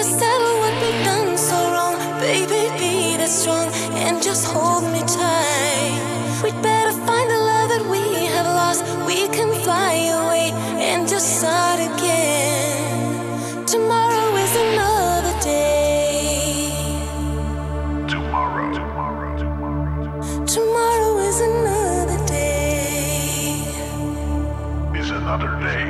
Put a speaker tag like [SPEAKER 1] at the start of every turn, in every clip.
[SPEAKER 1] settle what we've done so wrong. Baby, be that strong and just hold me tight. We'd better find the love that we have lost. We can fly away and just start again. Tomorrow is another day. Tomorrow is another day.
[SPEAKER 2] Is another day.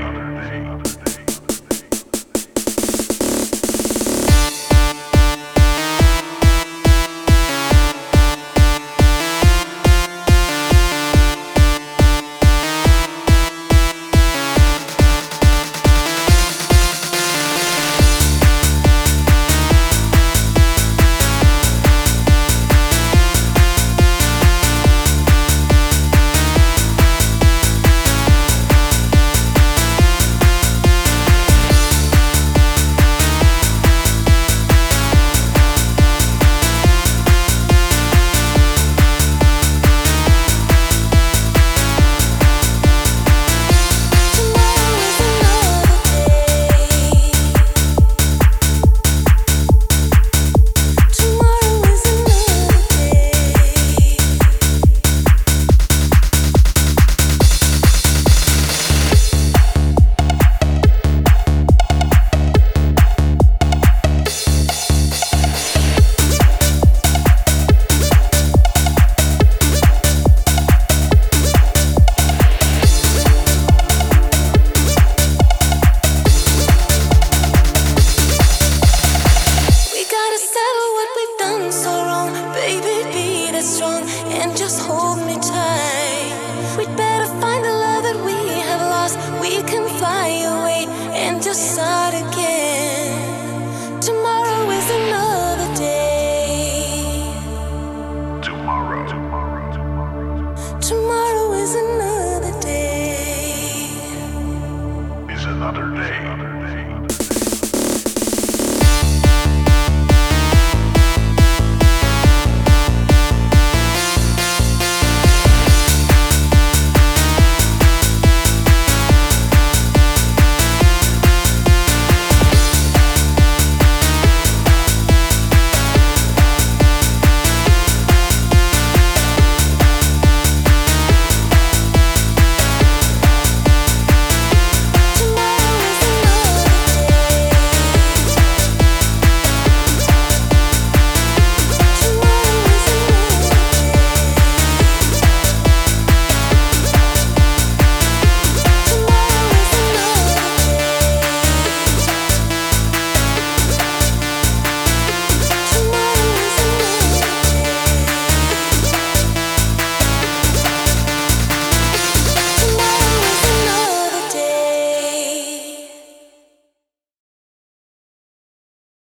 [SPEAKER 2] Tomorrow is another day. Tomorrow.